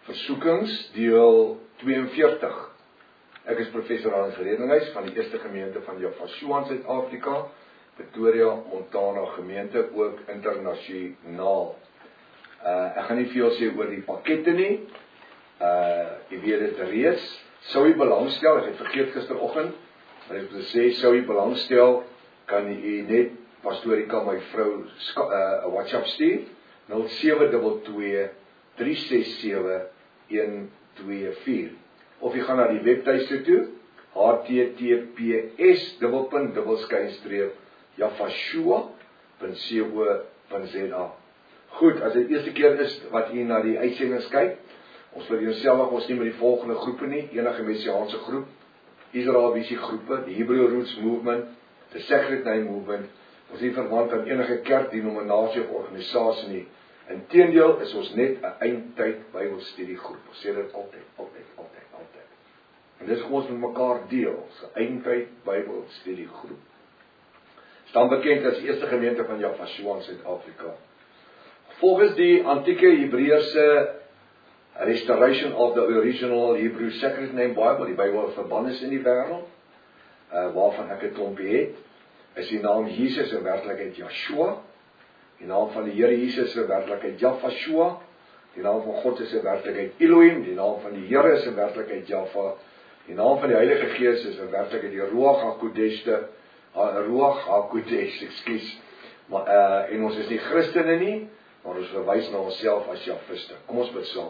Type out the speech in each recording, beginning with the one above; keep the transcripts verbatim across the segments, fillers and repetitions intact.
Versoekings, deel tweeënveertig. Ek is professor Hans Redinghuis van die Eerste Gemeente van Jafashua in Suid-Afrika, Pretoria, Montana gemeente, ook internasionaal. Uh, ek gaan nie veel sê oor die pakkette nie, uh, jy weet dit reeds, sou jy belangstel, ek het vergeet gisteroggend, maar ek het gesê, sou jy belangstel, kan jy net, Pastorika, my vrou, uh, 'n WhatsApp stuur, nul sewe twee twee, drie ses sewe, een twee vier. Of jy gaan na die webtuiste toe, h t t p s dubbelpunt dubbelskynstreep jafashua punt co punt z a. Goed, as dit eerste keer is wat jy na die uitsendings kyk, ons wil jouself ons nie met die volgende groepe nie, enige messiaanse groep, Israel Visie groepe, die Hebrew Roots Movement, the Sacred Name Movement, ons nie verwant aan enige kerk, denominasie of organisasie nie. Inteendeel is ons net 'n eindtyd Bybelstudiegroep. Ons sê dit altyd, altyd, altyd, altyd. En dis hoe ons met mekaar deel, 'n eindtyd Bybelstudiegroep. Staan bekend as die Eerste Gemeente van Jafashua in Suid-Afrika. Volgens die antieke Hebreëse Restoration of the Original Hebrew Sacred Name Bible, die Bybel wat verband is in die wêreld, uh, waarvan ek 'n klompie het, is die naam Jesus in werklikheid Yeshua. Die naam van die Here Jesus is in werklikheid Jafashua. Die naam van God is in werklikheid Elohim. Die naam van die Here is in werklikheid Jaffa. Die naam van die Heilige Gees is in werklikheid die Ruach HaKodesh, Ruach HaKodesh, ekskuus. Maar uh, en ons is nie Christene nie, maar ons verwys na onsself as Jafiste. Kom ons bid saam.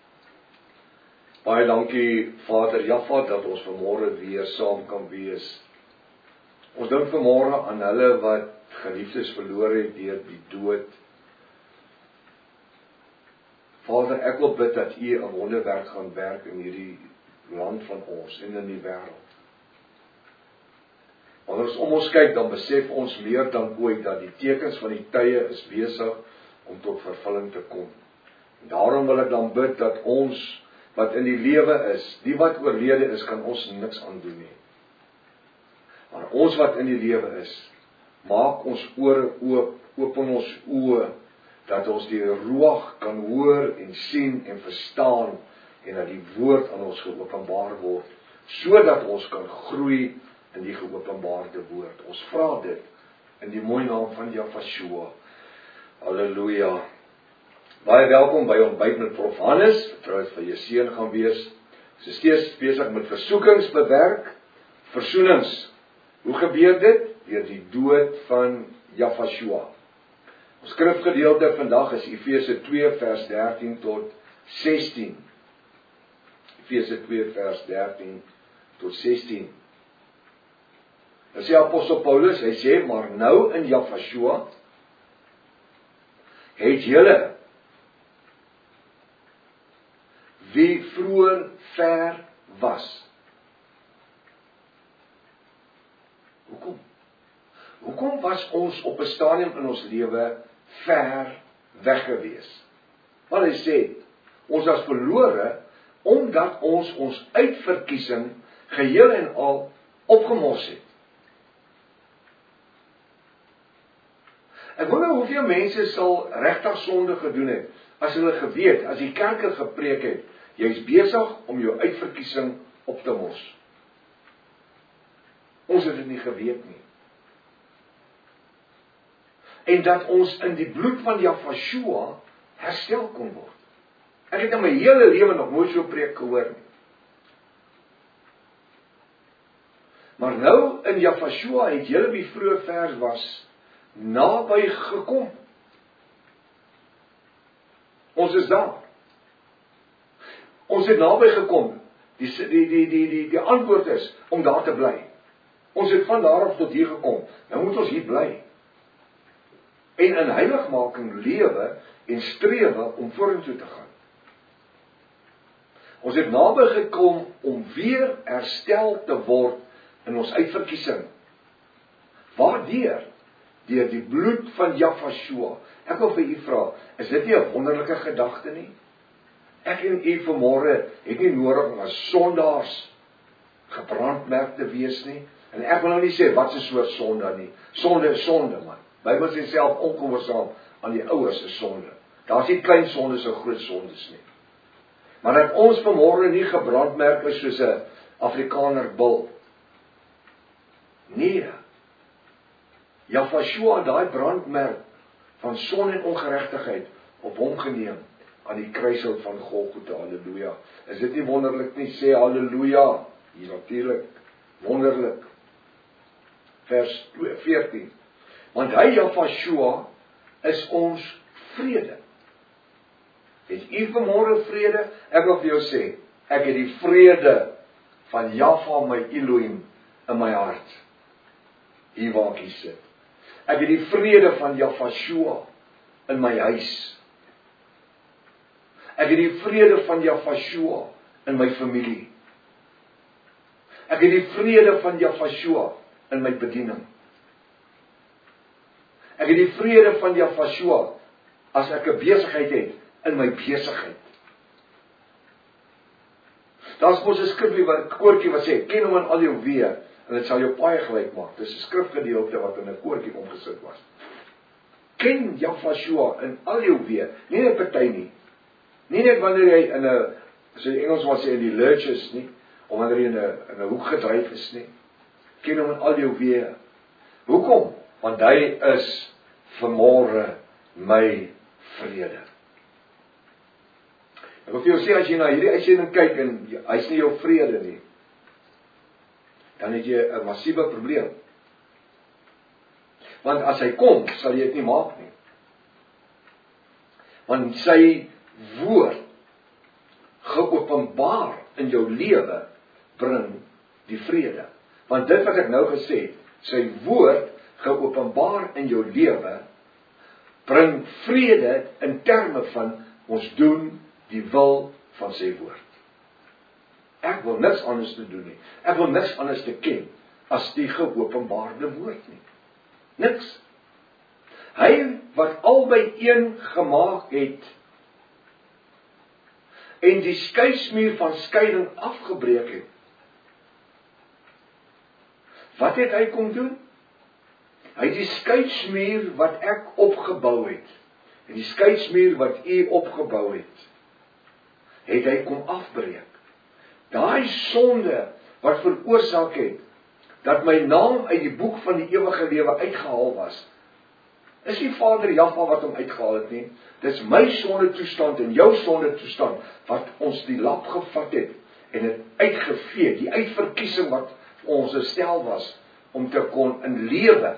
Baie dankie Vader Jaffa dat ons vanmôre weer saam kan wees. Ons dink vanmôre aan hulle wat geliefdes verloor het deur die dood. Vader, ek wil bid dat U 'n wonderwerk gaan werk in hierdie land van ons en in die wêreld. Wanneer ons om ons kyk, dan besef ons meer dan ooit dat die tekens van die tye is besig om tot vervulling te kom. En daarom wil ek dan bid dat ons wat in die lewe is, die wat oorlede is, kan ons niks aan doen nie. Maar ons wat in die lewe is, maak ons ore oop, open ons oë, dat ons die Ruach kan hoor en sien en verstaan, en dat die woord aan ons geopenbaar word, sodat ons kan groei in die geopenbaarde woord. Ons vra dit in die mooi naam van Jafashua. Halleluja. Baie welkom by ontbyt met Prof Hannes, vertrouens vir jou seun gaan wees. Sy is steeds besig met versoekings bewerk, versoenings. Hoe gebeur dit? Deur die dood van Jafashua. Ons skrifgedeelte vandag is Efese twee vers dertien tot sestien. Efese twee vers dertien tot sestien. Daar sê apostel Paulus, hy sê, maar nou in Jafashua het julle wie vroeër ver was. Hoekom? Hoekom was ons op 'n stadium in ons lewe ver weg gewees? Want hy sê, ons was verlore, omdat ons ons uitverkiesing geheel en al opgemors het. Ek wonder hoeveel mense sal regtig sonde gedoen het, as hulle geweet, as die kerker gepreek het, jy is besig om jou uitverkiesing op te mors. Ons het dit nie geweet nie. En dat ons in die bloed van Jafashua herstel kon word. Ek het in my hele lewe nog nooit so 'n preek gehoor nie. Maar nou in Jafashua het julle wie vroeër ver was, naby gekom. Ons is daar. Ons het naby gekom. Die, die, die, die, die, die antwoord is om daar te bly. Ons het van daar af tot hier gekom. Nou moet ons hier bly. En in heiligmaking lewe en strewe om vorentoe te gaan. Ons het naby gekom om weer herstel te word in ons uitverkiesing. Waardeur? Deur die bloed van Jafashua. Ek wil vir u vra, is dit nie 'n wonderlike gedagte nie? Ek en u vanmôre het nie nodig om as sondaars gebrandmerk te wees nie. En ek wil nou nie sê wat 'n soort sonde nie. Sonde is sonde, man. Bybel sê self ongehoorsaam aan die ouers is sonde. Daar's nie klein sondes en groot sondes nie. Maar dat ons vanmôre nie gebrandmerk is soos 'n Afrikaner bil. Nee. Jafashua het daai brandmerk van son en ongeregtigheid op hom geneem aan die kruishout van Golgotha. Halleluja. Is dit nie wonderlik nie? Sê halleluja. Hier natuurlik. Wonderlik. Vers veertien. Want hy, Jafashua, is ons vrede. Het u vanmôre vrede? Ek wil vir jou sê, ek het die vrede van Jahwe my Elohim in my hart. Hier waar ek hier sit. Ek het die vrede van Jafashua in my huis. Ek het die vrede van Jafashua in my familie. Ek het die vrede van Jafashua in my bediening. Ek het die vrede van Jafashua as ek 'n besigheid het in my besigheid. Daar's mos 'n skrifgie wat koortjie wat sê, ken hom in al jou weë en dit sal jou paai gelyk maak. Dis 'n skrifgedeelte wat in 'n koortjie omgesit was. Ken Jafashua in al jou weë, nie net party nie. Nie net wanneer jy in 'n, so die Engels wat sê in die lurches nie, of wanneer jy in 'n in 'n hoek gedryf is nie. Ken hom in al jou weë. Hoekom? Want hy is vanmôre my vrede. Ek wil vir jou sê, as jy na hierdie uitsending kyk en hy's nie jou vrede nie, dan het jy 'n massiewe probleem. Want as hy kom, sal jy dit nie maak nie. Want sy woord geopenbaar in jou lewe bring die vrede. Want dit wat ek nou gesê het, sy woord geopenbaar in jou lewe bring vrede in terme van ons doen die wil van sy woord. Ek wil niks anders te doen nie. Ek wil niks anders te ken as die geopenbaarde woord nie. Niks. Hy wat albei een gemaak het en die skeidsmuur van skeiding afgebreek het. Wat het hy kom doen? Hy het die skeidsmuur wat ek opgebou het, en die skeidsmuur wat u opgebou het, het hy kom afbreek. Daai sonde wat veroorsaak het dat my naam uit die boek van die ewige lewe uitgehaal was, is nie Vader Jahwe wat hom uitgehaal het nie. Dis my sonde toestand en jou sonde toestand wat ons die lap gevat het en dit uitgevee, die uitverkiesing wat ons gestel was om te kon in lewe.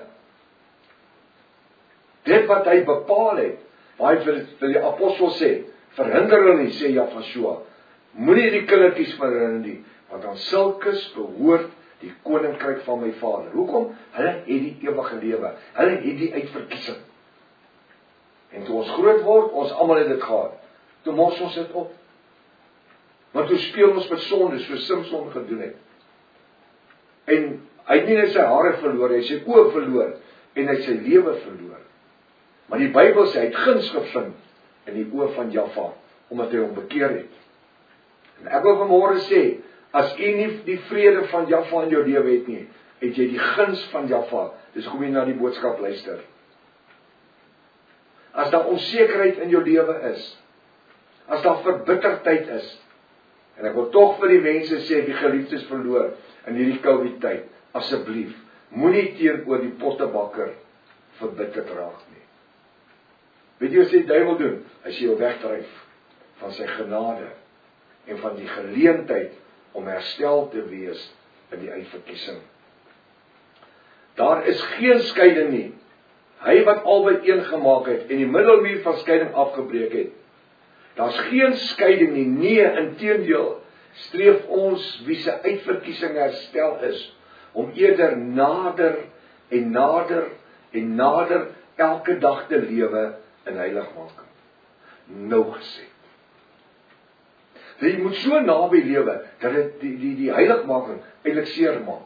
Dit wat hy bepaal het, waar hy vir, vir die apostel sê, verhinder hulle nie, sê Jafashua, moenie die kindertjies verhinder nie, want aan sulkes behoort die koninkryk van my Vader. Hoekom? Hulle het die ewige lewe. Hulle het die uitverkiesing. En toe ons groot word, ons almal het dit gehad. Toe mos ons dit op. Want toe speel ons met sonde, soos Samson gedoen het. En hy het nie net sy hare verloor, hy het sy oë verloor, en hy het sy lewe verloor. Maar die Bybel sê, hy het guns gevind in die oë van Jahwe, omdat hy hom bekeer het. En ek wil vanmôre sê, as jy nie die vrede van Jahwe in jou lewe het nie, het jy die guns van Jahwe. Dis hoe jy na die boodskap luister. As daar onsekerheid in jou lewe is, as daar verbitterdheid is, en ek wil tog vir die mense sê, die geliefdes verloor in hierdie COVID tyd, asseblief, moenie teenoor die pottebakker verbitterd raak nie. Weet jy wat sy duiwel doen? Hy sê jou wegdryf van sy genade en van die geleentheid om herstel te wees in die uitverkiesing. Daar is geen skeiding nie. Hy wat albei een gemaak het en die middelmuur van skeiding afgebreek het. Daar's geen skeiding nie. Nee, inteendeel streef ons wie se uitverkiesing herstel is om eerder nader en nader en nader elke dag te lewe in heiligmaking. Nou gesê. Jy moet so naby lewe dat dit die die die heiligmaking eintlik seer maak.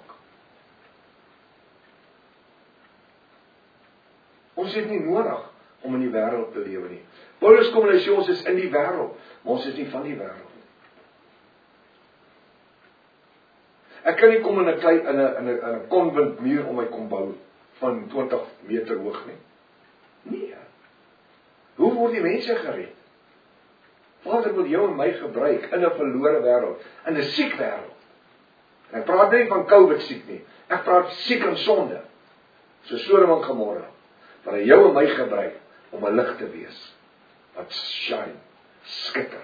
Ons het nie nodig om in die wêreld te lewe nie. Paulus kom en hy sê ons is in die wêreld, maar ons is nie van die wêreld nie. Ek kan nie kom in 'n klein in 'n in 'n 'n konvent muur om my kom bou van twintig meter hoog nie. Nee. Hoe word die mense gered? Vader wil jou en my gebruik in 'n verlore wêreld, in 'n siek wêreld. En ek praat nie van COVID siek nie. Ek praat siek in sonde. So Sodom en Gomorra, wat hy jou en my gebruik om 'n lig te wees wat shine, skitter.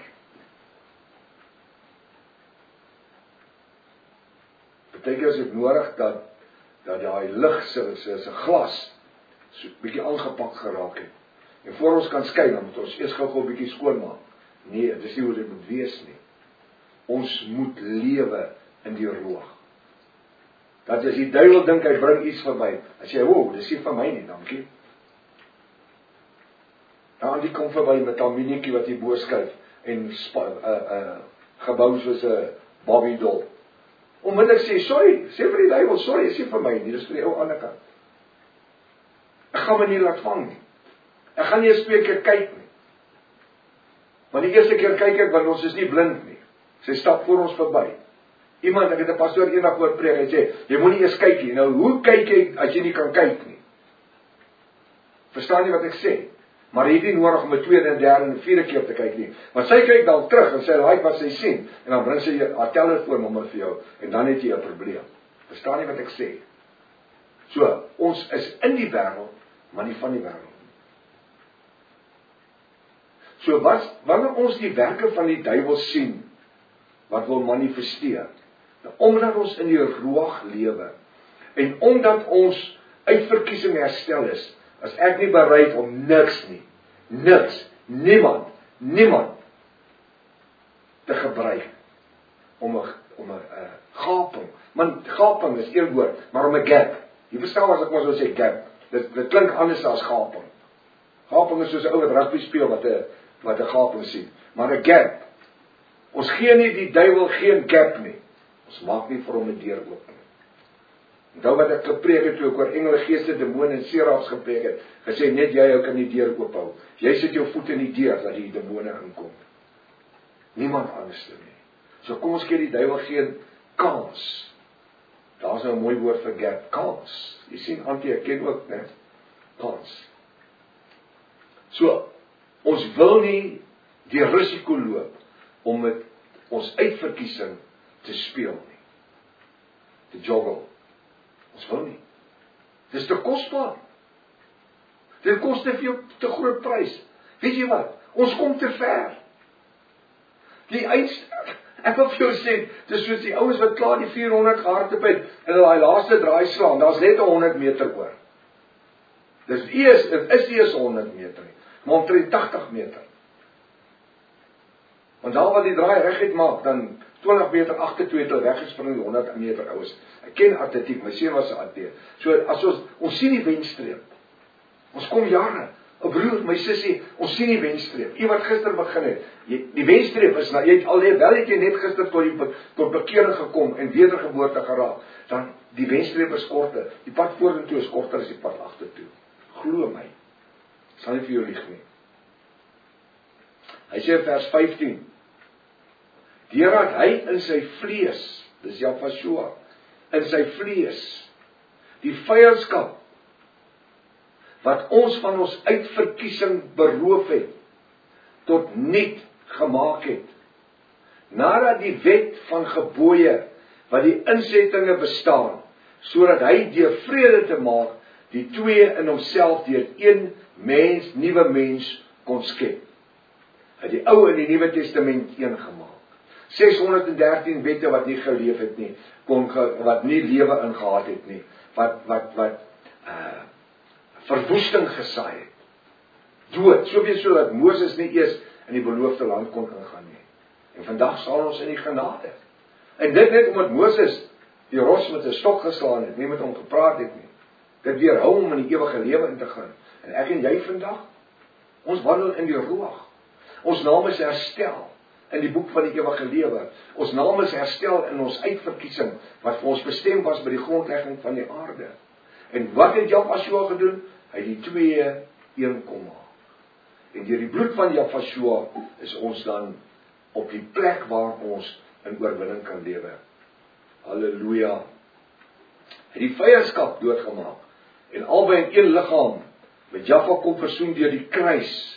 Partykeer is dit nodig dat dat daai lig se se se glas so 'n bietjie aangepak geraak het. En voor ons kan skyn, dan moet ons eers gou-gou 'n bietjie skoonmaak. Nee, dis nie hoe dit moet wees nie. Ons moet lewe in die roog. Dat as die duiwel dink hy bring iets vir my, as jy, "Wow, dis nie vir my nie, dankie." Dan die kom verby met 'n minietjie wat hier bo skuif en 'n uh, uh, gebou soos 'n Barbie doll. Onmiddellik sê, "Sorry, sê vir die duiwel, sorry, is nie vir my nie, dis vir die ou ander kant." Ek gaan my nie laat vang nie. Ek gaan nie eens twee keer kyk nie. Want die eerste keer kyk ek, want ons is nie blind nie. Sy stap voor ons verby. Iemand, ek het 'n pastoor eendag hoor preek, hy sê, jy moenie eers kyk nie. Nou, hoe kyk jy as jy nie kan kyk nie? Verstaan jy wat ek sê? Maar jy het nie nodig om 'n tweede en derde en vierde keer te kyk nie. Want sy kyk dan terug en sy like wat sy sien, en dan bring sy haar telefoonnommer vir jou, en dan het jy 'n probleem. Verstaan jy wat ek sê? So, ons is in die wêreld, maar nie van die wêreld. So wat, wanneer ons die werke van die duiwel sien, wat wil manifesteer, omdat ons in die roog lewe, en omdat ons uit verkiesing herstel is, as ek nie bereid om niks nie, niks, niemand, niemand, te gebruik, om 'n om 'n uh, gaping, man, gaping is een woord, maar om 'n gap, jy verstaan as ek maar so sê, gap, dit, dit klink anders as gaping, gaping is soos 'n ou wat rugby speel, wat 'n wat 'n gaping sien, maar 'n gap, ons gee nie die duiwel geen gap nie, ons maak nie vir hom 'n deur oop nie. Onthou wat ek gepreek het toe ek oor engele, geeste, demone en serafs gepreek het, gesê net jy ou kan die deur oop hou. Jy sit jou voet in die deur dat die demone inkom. Niemand anders nie. So kom ons gee die duiwel geen kans. Daar's nou 'n mooi woord vir gap, kans. Jy sien antie, ek ken ook, né? Kans. So, ons wil nie die risiko loop om met ons uitverkiesing te speel nie. Te joggle. Ons wil nie. Dis te kosbaar. Dit kos te veel, te groot prys. Weet jy wat? Ons kom te ver. Die eind, ek wil vir jou sê, dis soos die ouens wat klaar die vierhonderd gehardloop het en hulle daai laaste draai slaan, daar's net honderd meter oor. Dis eers, dit is eers honderd meter, maar omtrent tagtig meter. Want daar wat die draai reguit maak, dan twintig meter agter toe het hulle weggespring die honderd meter ouens. Ek ken atletiek, my seun was 'n atleet. So as ons ons sien die wenstreep. Ons kom jare. 'n Broer, my sussie, ons sien die wenstreep. Jy wat gister begin het, jy, die wenstreep is nou, jy al wel het jy net gister tot die tot bekering gekom en wedergeboorte geraak, dan die wenstreep is korter. Die pad vorentoe is korter as die pad agtertoe. Glo my. Ek sal nie vir jou lieg nie. Hy sê in vers vyftien, deurdat hy in sy vlees, dis Jafashua, in sy vlees, die vyandskap, wat ons van ons uitverkiesing beroof het, tot niet gemaak het, nadat die wet van gebooie, wat die insettinge bestaan, sodat hy deur vrede te maak, die twee in homself deur een mens, nuwe mens, kon skep. Hy het die ou en die Nuwe Testament een gemaak. ses honderd dertien wette wat nie geleef het nie, kon ge, wat nie lewe ingehaat het nie, wat wat wat uh, verwoesting gesaai het. Dood, soveel so dat Moses nie eers in die beloofde land kon ingaan nie. En vandag sal ons in die genade. En dit net omdat Moses die rots met 'n stok geslaan het, nie met hom gepraat het nie. Dit weerhou hom in die ewige lewe in te gaan. En ek en jy vandag, ons wandel in die roog. Ons naam is herstel in die boek van die ewige lewe. Ons naam is herstel in ons uitverkiesing, wat vir ons bestem was by die grondlegging van die aarde. En wat het Jafashua gedoen? Hy het die twee een kom maak. En deur die bloed van Jafashua is ons dan op die plek waar ons in oorwinning kan lewe. Halleluja. Hy het die vyandskap doodgemaak en albei in een liggaam met Jaffa kom versoen deur die kruis,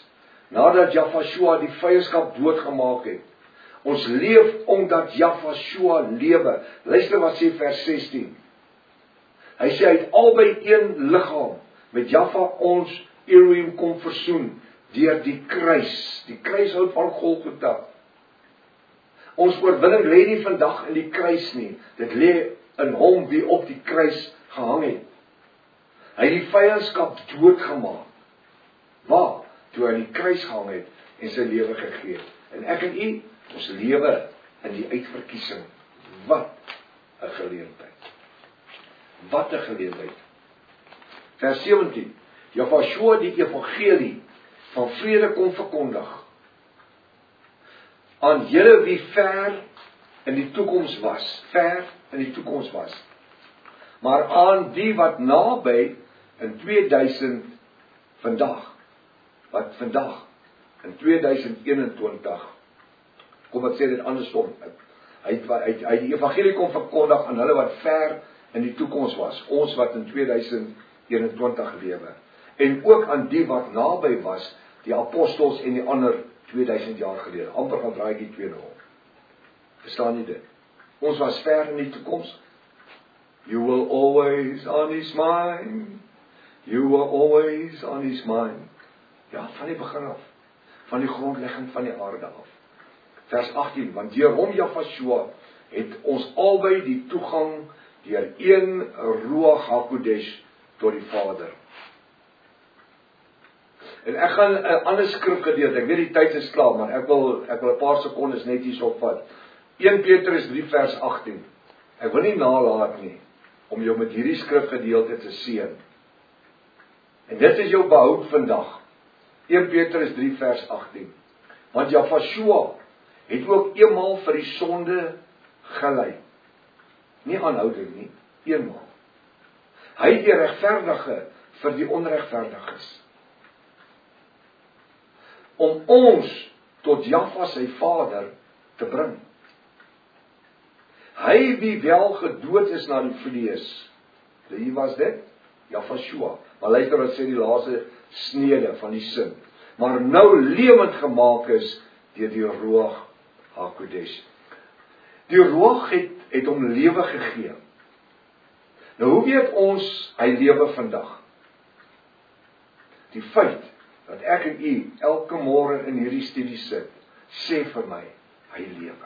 nadat Jafashua die vyandskap doodgemaak het. Ons leef omdat Jafashua lewe. Luister wat sê vers sestien. Hy sê hy het albei een liggaam met Jaffa ons Elohim kom versoen deur die kruis, die kruishout van Golgotha. Ons oorwinning lê nie vandag in die kruis nie, dit lê in hom wie op die kruis gehang het. Hy het die vyandskap doodgemaak. Waar? Toe hy die kruis gehang het en sy lewe gegee het. En ek en u, ons lewe in die uitverkiesing. Wat 'n geleentheid. Wat 'n geleentheid. Vers sewentien. Jafashua die evangelie van vrede kom verkondig aan julle wie ver in die toekoms was, ver in die toekoms was, maar aan die wat naby in tweeduisend vandag, wat vandag in tweeduisend eenentwintig, kom ek sê dit andersom, hy het, hy het, hy het die evangelie kom verkondig aan hulle wat ver in die toekoms was, ons wat in tweeduisend eenentwintig lewe, en ook aan die wat naby was, die apostels en die ander tweeduisend jaar gelede, amper gaan draai die twee nou. Verstaan jy dit? Ons was ver in die toekoms. You were always on his mind. You were always on his mind. Ja, van die begin af. Van die grondlegging van die aarde af. Vers agttien, want deur hom Jafashua het ons albei die toegang deur een Ruach HaKodesh tot die Vader. En ek gaan 'n ander skrifgedeelte, ek weet die tyd is klaar, maar ek wil ek wil 'n paar sekondes net hierso opvat. Eerste Petrus drie vers agttien. Ek wil nie nalat nie om jou met hierdie skrifgedeelte te seën. En dit is jou behoud vandag. Eerste Petrus drie vers agttien. Want Jafashua het ook eenmaal vir die sonde gelei. Nie aanhoudend nie, eenmaal. Hy het die regverdige vir die onregverdiges. Om ons tot Jaffa sy vader te bring. Hy wie wel gedood is na die vlees. Wie was dit? Jafashua. Maar luister wat sê die laaste snede van die sin. Maar nou lewend gemaak is deur die Ruach HaKodesh. Die Ruach het, het hom lewe gegee. Nou hoe weet ons hy lewe vandag? Die feit dat ek en u elke môre in hierdie studie sit, sê vir my, hy lewe.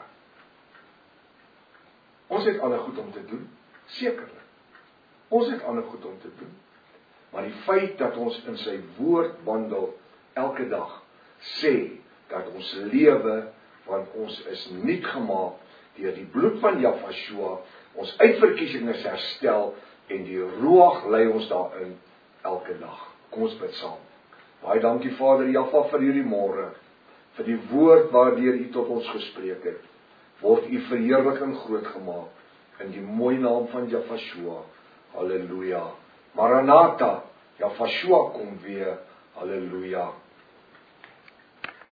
Ons het ander goed om te doen, sekerlik. Ons het ander goed om te doen. Maar die feit dat ons in sy woord wandel elke dag, sê dat ons lewe, want ons is nuut gemaak deur die bloed van Jafashua, ons uitverkiesing is herstel en die Ruach lei ons daarin elke dag. Kom ons bid saam. Baie dankie Vader Jaffa vir hierdie môre, vir die woord waardeur u tot ons gespreek het. Word u verheerliking groot gemaak in die mooi naam van Jafashua. Halleluja. Maranatha, Jafashua kom weer. Halleluja.